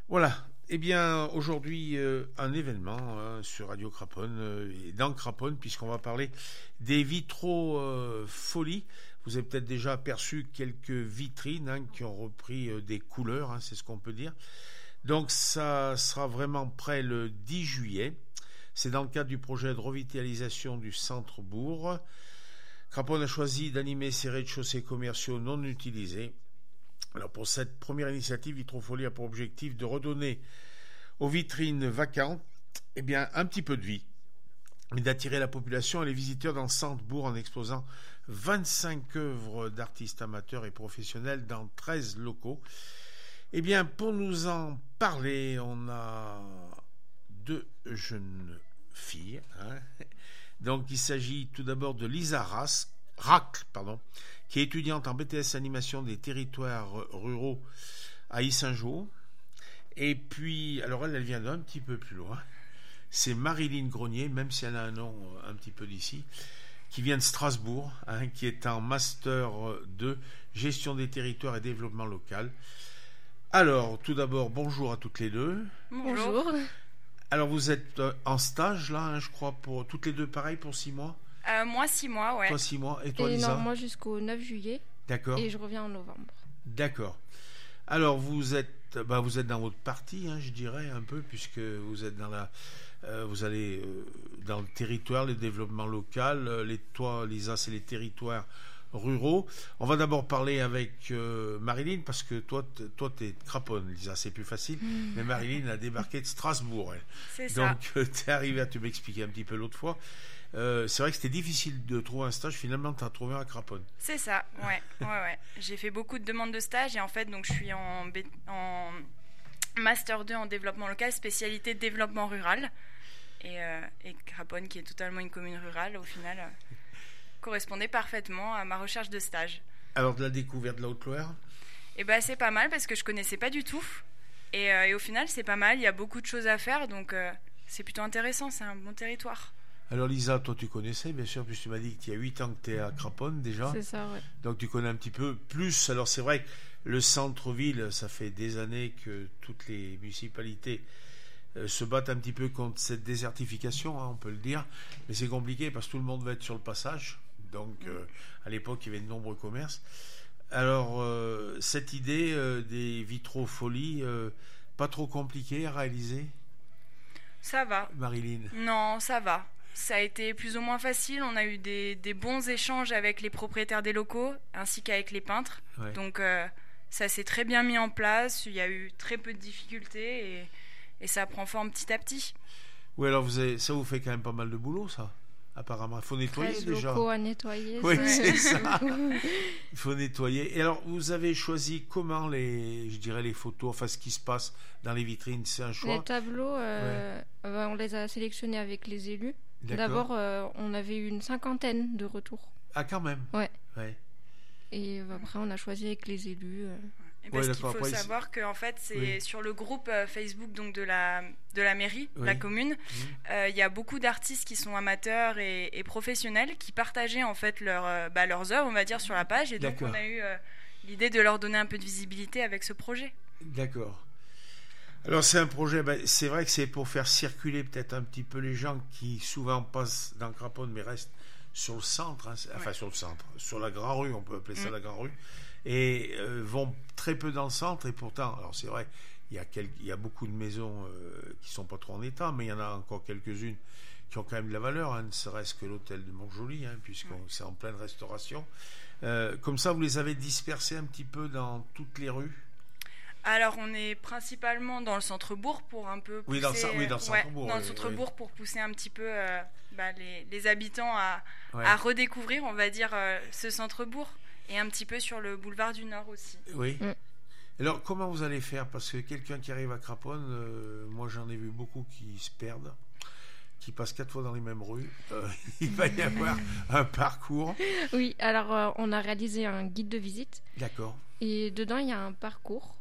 Voilà. Eh bien, aujourd'hui, un événement sur Radio Craponne et dans Craponne, puisqu'on va parler des vitraux Folie. Vous avez peut-être déjà aperçu quelques vitrines qui ont repris des couleurs, c'est ce qu'on peut dire. Donc, ça sera vraiment prêt le 10 juillet. C'est dans le cadre du projet de revitalisation du centre-bourg. Craponne a choisi d'animer ses rez-de-chaussée commerciaux non utilisés. Alors pour cette première initiative, Vitrofolie a pour objectif de redonner aux vitrines vacantes un petit peu de vie, mais d'attirer la population et les visiteurs dans le centre-bourg en exposant 25 œuvres d'artistes amateurs et professionnels dans 13 locaux. Pour nous en parler, on a deux jeunes filles. Donc il s'agit tout d'abord de Lisa Racle, qui est étudiante en BTS Animation des territoires ruraux à Yssingeaux. Et puis, alors elle vient d'un petit peu plus loin. C'est Marilyn Grenier, même si elle a un nom un petit peu d'ici, qui vient de Strasbourg, qui est en Master 2, Gestion des territoires et développement local. Alors, tout d'abord, bonjour à toutes les deux. Bonjour. Alors, vous êtes en stage, là, je crois, pour toutes les deux, pareil, pour 6 mois. Moi, 6 mois, ouais. Toi, 6 mois. Et toi, Lisa? Non, moi jusqu'au 9 juillet. D'accord. Et je reviens en novembre. D'accord. Alors, vous êtes dans votre partie, je dirais, un peu, puisque vous êtes vous allez dans le territoire, le développement local. Toi, Lisa, c'est les territoires ruraux. On va d'abord parler avec Marilyn, parce que toi, t'es de Craponne, Lisa, c'est plus facile. Mais Marilyn a débarqué de Strasbourg, elle. C'est ça. Donc, t'es arrivée tu m'expliquer un petit peu l'autre fois. C'est vrai que c'était difficile de trouver un stage. Finalement, tu as trouvé un Craponne. C'est ça, ouais. J'ai fait beaucoup de demandes de stage et en fait, donc je suis en Master 2 en développement local, spécialité développement rural. Et Craponne, qui est totalement une commune rurale, au final, correspondait parfaitement à ma recherche de stage. Alors, de la découverte de la Haute-Loire ? C'est pas mal parce que je connaissais pas du tout. Et au final, c'est pas mal. Il y a beaucoup de choses à faire, donc c'est plutôt intéressant. C'est un bon territoire. Alors Lisa, toi tu connaissais bien sûr, puisque tu m'as dit qu'il y a 8 ans que tu es à Craponne déjà. C'est ça, ouais. Donc tu connais un petit peu plus. Alors c'est vrai que le centre-ville, ça fait des années que toutes les municipalités se battent un petit peu contre cette désertification, on peut le dire. Mais c'est compliqué parce que tout le monde va être sur le passage. Donc à l'époque, il y avait de nombreux commerces. Alors cette idée des vitraux Folie, pas trop compliqué à réaliser ? Ça va. Marilyn ? Non, ça va. Ça a été plus ou moins facile. On a eu des bons échanges avec les propriétaires des locaux ainsi qu'avec les peintres. Ouais. Donc ça s'est très bien mis en place. Il y a eu très peu de difficultés et ça prend forme petit à petit. Oui, alors ça vous fait quand même pas mal de boulot, ça. Apparemment, il faut nettoyer 13 déjà. locaux à nettoyer. Oui, c'est ça. Il faut nettoyer. Et alors, vous avez choisi comment les photos, enfin ce qui se passe dans les vitrines, c'est un choix. Les tableaux, on les a sélectionnés avec les élus. D'accord. D'abord, on avait eu une 50aine de retours. Ah, quand même. Ouais. Et après, on a choisi avec les élus. Parce qu'il faut savoir qu'en fait, c'est sur le groupe Facebook donc de la mairie, de la commune, il y a beaucoup d'artistes qui sont amateurs et professionnels qui partageaient en fait leurs œuvres, on va dire, sur la page. Et donc, on a eu l'idée de leur donner un peu de visibilité avec ce projet. D'accord. Alors c'est un projet, c'est vrai que c'est pour faire circuler peut-être un petit peu les gens qui souvent passent dans Craponne mais restent sur le centre, sur la Grand Rue, on peut appeler ça la Grand Rue, et vont très peu dans le centre. Et pourtant, alors c'est vrai, il y a beaucoup de maisons qui sont pas trop en état, mais il y en a encore quelques-unes qui ont quand même de la valeur, ne serait-ce que l'hôtel de Montjoly, puisque c'est en pleine restauration. Comme ça, vous les avez dispersés un petit peu dans toutes les rues? Alors, on est principalement dans le centre-bourg pour un peu pousser... dans le centre-bourg. Dans le centre-bourg pour pousser un petit peu les habitants à redécouvrir, on va dire, ce centre-bourg. Et un petit peu sur le boulevard du Nord aussi. Oui. Alors, comment vous allez faire ? Parce que quelqu'un qui arrive à Craponne, moi j'en ai vu beaucoup qui se perdent, qui passent 4 fois dans les mêmes rues. Il va y avoir un parcours. Oui, alors on a réalisé un guide de visite. D'accord. Et dedans, il y a un parcours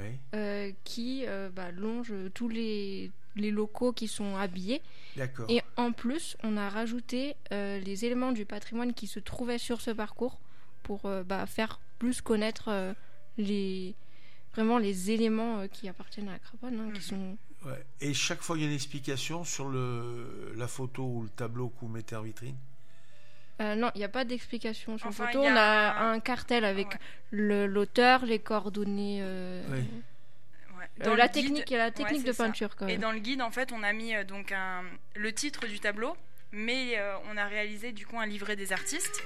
qui longe tous les locaux qui sont habillés. D'accord. Et en plus, on a rajouté les éléments du patrimoine qui se trouvaient sur ce parcours pour faire plus connaître vraiment les éléments qui appartiennent à la craponne, qui sont... Ouais. Et chaque fois, il y a une explication sur la photo ou le tableau que vous mettez en vitrine? Non, il n'y a pas d'explication sur la photo. On a un cartel avec l'auteur, les coordonnées... la technique de peinture quand même. Et dans le guide, en fait, on a mis le titre du tableau, mais on a réalisé du coup un livret des artistes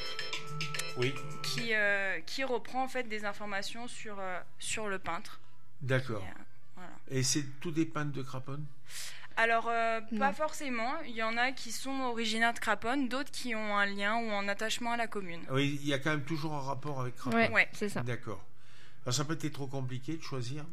qui reprend en fait des informations sur le peintre. D'accord. Voilà. Et c'est tous des peintres de Craponne? Alors, pas forcément. Il y en a qui sont originaires de Craponne, d'autres qui ont un lien ou un attachement à la commune. Oui, il y a quand même toujours un rapport avec Craponne. Oui, c'est ça. D'accord. Alors, ça peut être trop compliqué de choisir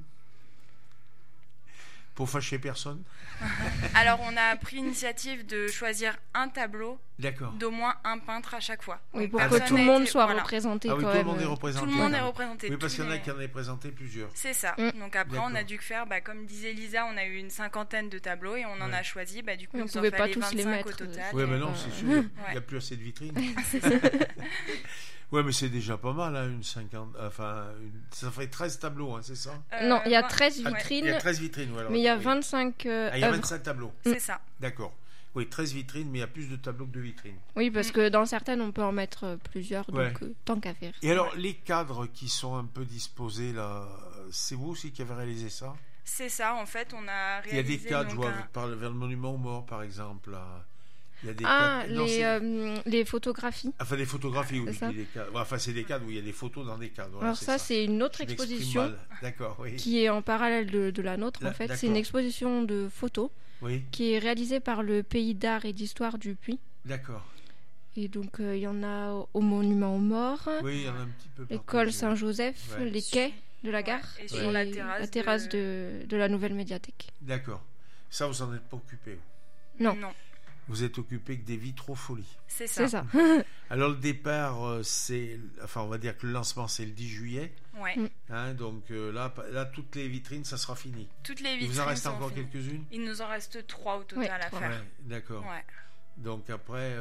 pour fâcher personne? Alors, on a pris l'initiative de choisir un tableau d'au moins un peintre à chaque fois. Oui, pour que tout le monde soit représenté. Ah oui, tout le monde est représenté. Tout le monde est représenté. Oui, parce qu'il y en a qui en avaient présenté plusieurs. C'est ça. Donc après, on a dû faire, comme disait Lisa, on a eu une 50aine de tableaux et on en a choisi. Du coup, on ne pouvait pas tous les mettre au total. Oui, mais non, c'est sûr. Il n'y a plus assez de vitrines. Ouais, mais c'est déjà pas mal, une 50. Ça fait 13 tableaux, c'est ça? Non, il y a 13 vitrines. Il y a 13 vitrines, voilà. Mais il y a 25 il y a 25 tableaux. C'est ça. D'accord. Oui, 13 vitrines, mais il y a plus de tableaux que de vitrines. Oui, parce que dans certaines, on peut en mettre plusieurs, donc tant qu'à faire. Et alors, les cadres qui sont un peu disposés là, c'est vous aussi qui avez réalisé ça? C'est ça, en fait, on a réalisé... Il y a des cadres, je vois, vers le monument aux morts, par exemple, là. Il y a des les photographies. Enfin, des photographies, oui. C'est des cadres où il y a des photos dans des cadres. Voilà, alors c'est une autre exposition qui est en parallèle de la nôtre, en fait. C'est une exposition de photos qui est réalisée par le Pays d'art et d'histoire du Puy. D'accord. Et donc, il y en a au monument aux morts. Oui, il y en a un petit peu. L'école Saint-Joseph, les quais de la gare et sur la terrasse de la nouvelle médiathèque. D'accord. Ça, vous n'en êtes pas occupé? Non. Vous êtes occupé que des vitraux folies. C'est ça. Alors le départ, on va dire que le lancement c'est le 10 juillet. Ouais. Donc là, toutes les vitrines, ça sera fini. Toutes les vitrines. Il vous en reste encore quelques-unes? Il nous en reste 3 au total à faire. D'accord. Ouais. Donc après,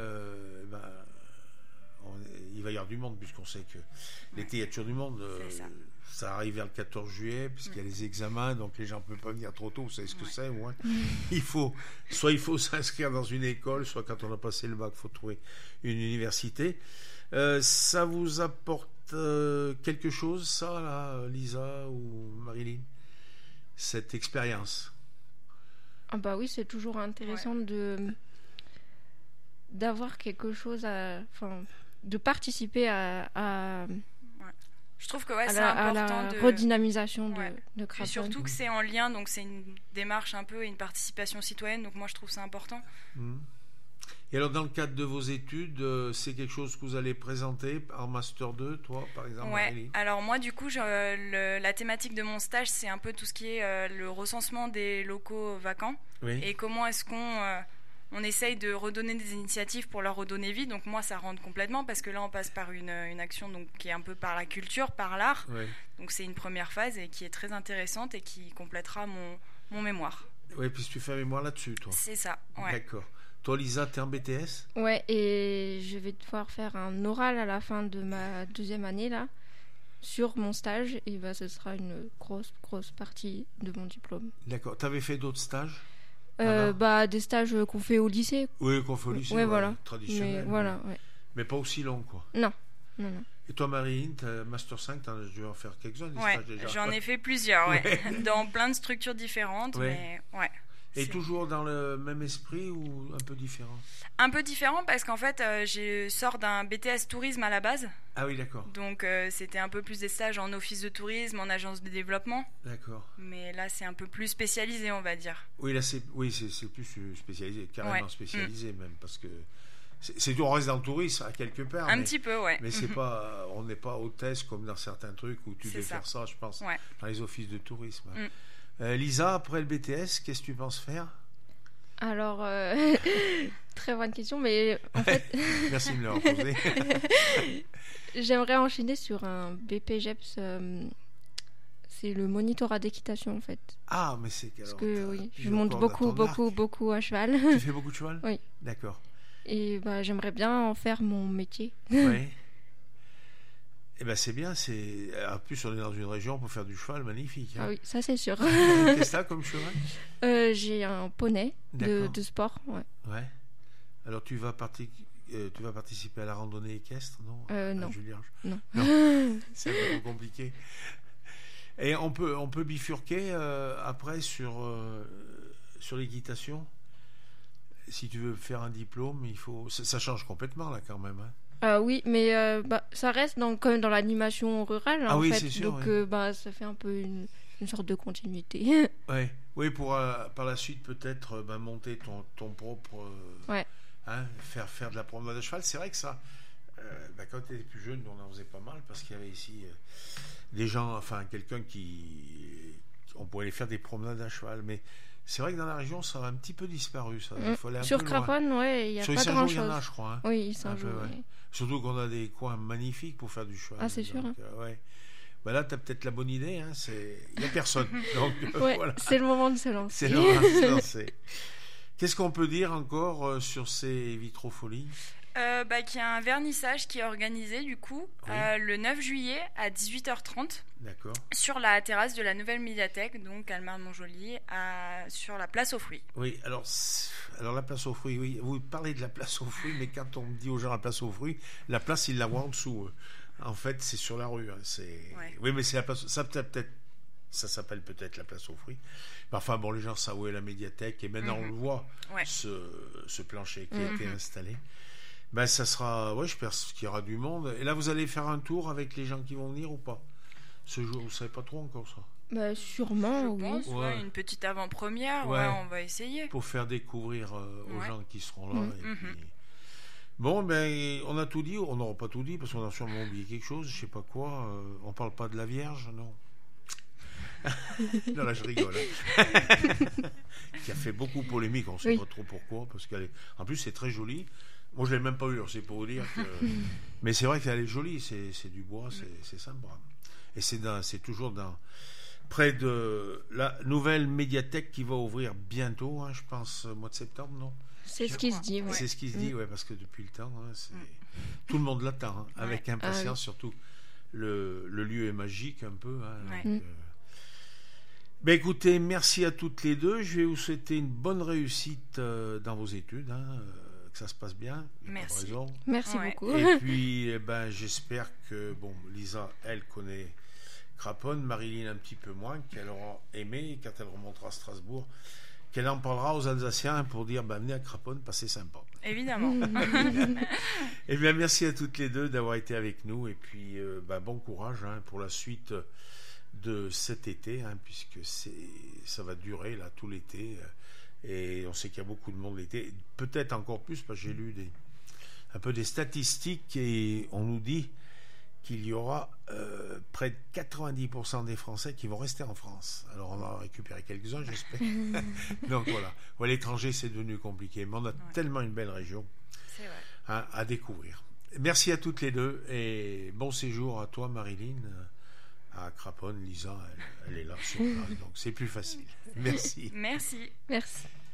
il va y avoir du monde puisqu'on sait que l'été il y a toujours du monde. Ça arrive vers le 14 juillet puisqu'il y a les examens, donc les gens ne peuvent pas venir trop tôt. Vous savez ce que c'est, ouais. Il faut s'inscrire dans une école, soit quand on a passé le bac, il faut trouver une université. Ça vous apporte quelque chose, ça, là, Lisa ou Marilyn, cette expérience? Oui, c'est toujours intéressant d'avoir quelque chose de participer à je trouve que c'est important la redynamisation de Craponne. Et surtout que c'est en lien, donc c'est une démarche un peu et une participation citoyenne, donc moi je trouve ça important. Et alors dans le cadre de vos études, c'est quelque chose que vous allez présenter en Master 2, toi par exemple? Ouais, alors moi du coup, la thématique de mon stage, c'est un peu tout ce qui est le recensement des locaux vacants et comment est-ce qu'on essaye de redonner des initiatives pour leur redonner vie. Donc moi, ça rentre complètement parce que là, on passe par une action qui est un peu par la culture, par l'art. Donc c'est une première phase et qui est très intéressante et qui complétera mon mémoire. Oui, puis tu fais un mémoire là-dessus, toi. C'est ça, ouais. D'accord. Toi, Lisa, tu es en BTS? Ouais, et je vais devoir faire un oral à la fin de ma 2e année, là, sur mon stage. Et ce sera une grosse partie de mon diplôme. D'accord. Tu avais fait d'autres stages? Des stages qu'on fait au lycée. Oui, qu'on fait au lycée, traditionnel. Mais pas aussi long, quoi. Non. Et toi, Marine, t'as Master 5, tu as dû en faire quelques-uns, des stages déjà? J'en ai fait plusieurs, dans plein de structures différentes, mais Et toujours dans le même esprit ou un peu différent? Un peu différent parce qu'en fait, je sors d'un BTS tourisme à la base. Ah oui, d'accord. Donc c'était un peu plus des stages en office de tourisme, en agence de développement. D'accord. Mais là, c'est un peu plus spécialisé, on va dire. Oui, là, c'est plus spécialisé, carrément spécialisé même, parce que on reste dans le tourisme à quelque part. Un petit peu, ouais. Mais on n'est pas hôtesse comme dans certains trucs où tu devais faire ça, je pense, dans les offices de tourisme. Lisa, après le BTS, qu'est-ce que tu penses faire? Alors, très bonne question, mais en fait... Merci de me l'avoir posé. J'aimerais enchaîner sur un BPGEPS, c'est le monitorat d'équitation, en fait. Ah, mais c'est... Parce que je monte beaucoup à cheval. Tu fais beaucoup de cheval? Oui. D'accord. Et j'aimerais bien en faire mon métier. Oui. Eh ben c'est bien, en plus on est dans une région, on peut faire du cheval magnifique. Ah oui, ça c'est sûr. Qu'est-ce que t'as comme cheval? J'ai un poney de sport. Ouais. Alors tu vas participer à la randonnée équestre, non? Non. Non. C'est un peu compliqué. Et on peut bifurquer après sur l'équitation. Si tu veux faire un diplôme, ça change complètement là quand même. Oui, mais ça reste quand même dans l'animation rurale en fait. C'est sûr, donc ça fait un peu une sorte de continuité. Oui, pour par la suite peut-être monter ton propre. Faire de la promenade de cheval. C'est vrai que ça, quand tu étais plus jeune, on en faisait pas mal parce qu'il y avait ici des gens, quelqu'un on pouvait aller faire des promenades à cheval, mais c'est vrai que dans la région ça a un petit peu disparu ça. Il faut aller sur Craponne, il y a pas grand chose. Il y en a, je crois. Oui, Saint-Jean. Surtout qu'on a des coins magnifiques pour faire du cheval. Ah, c'est sûr. Là, tu as peut-être la bonne idée. Il n'y a personne. Donc, voilà. C'est le moment de se lancer. C'est le moment de se lancer. Qu'est-ce qu'on peut dire encore sur ces Vitrofolies? Qu'il y a un vernissage qui est organisé du coup le 9 juillet à 18h30. D'accord. Sur la terrasse de la nouvelle médiathèque, donc à Marne-Montjoly, sur la place aux fruits. Oui, alors la place aux fruits, oui. Vous parlez de la place aux fruits, mais quand on dit aux gens la place aux fruits, la place, ils la voient en dessous. En fait, c'est sur la rue. Oui, mais c'est la place. Ça s'appelle peut-être la place aux fruits. Enfin, les gens savent où est la médiathèque, et maintenant on le voit, ce plancher qui a été installé. Ça sera, je pense qu'il y aura du monde. Et là, vous allez faire un tour avec les gens qui vont venir ou pas? Ce jour, vous savez pas trop encore ça? Sûrement, je pense, une petite avant-première, on va essayer. Pour faire découvrir aux gens qui seront là. Et puis... Bon, on a tout dit, on n'aura pas tout dit parce qu'on a sûrement oublié quelque chose, je sais pas quoi. On parle pas de la Vierge, non? Non, là je rigole. Qui a fait beaucoup polémique, on ne sait pas trop pourquoi, parce en plus c'est très joli. Moi je l'ai même pas eu, c'est pour vous dire que... Mais c'est vrai qu'elle est jolie, c'est du bois, c'est sympa. Et c'est toujours près de la nouvelle médiathèque qui va ouvrir bientôt, je pense au mois de septembre, non? C'est ce qui se dit. C'est ce qui se dit, parce que depuis le temps, tout le monde l'attend, avec impatience, surtout. Le lieu est magique un peu. Écoutez, merci à toutes les deux. Je vais vous souhaiter une bonne réussite dans vos études, que ça se passe bien. Merci. Merci beaucoup. Et puis, j'espère que Lisa, elle connaît Craponne, Marilyn un petit peu moins, qu'elle aura aimé quand elle remontera à Strasbourg, qu'elle en parlera aux Alsaciens pour dire venez à Craponne, passez sympa. Évidemment. Eh bien, merci à toutes les deux d'avoir été avec nous et puis bon courage pour la suite de cet été, puisque ça va durer là tout l'été et on sait qu'il y a beaucoup de monde l'été, peut-être encore plus parce que j'ai lu un peu des statistiques et on nous dit qu'il y aura près de 90% des Français qui vont rester en France. Alors on en a récupéré quelques-uns, j'espère. Donc voilà. À l'étranger, c'est devenu compliqué. Mais on a tellement une belle région à découvrir. Merci à toutes les deux et bon séjour à toi, Marilyn, à Craponne. Lisa, elle est là sur place, donc c'est plus facile. Merci. Merci. Merci.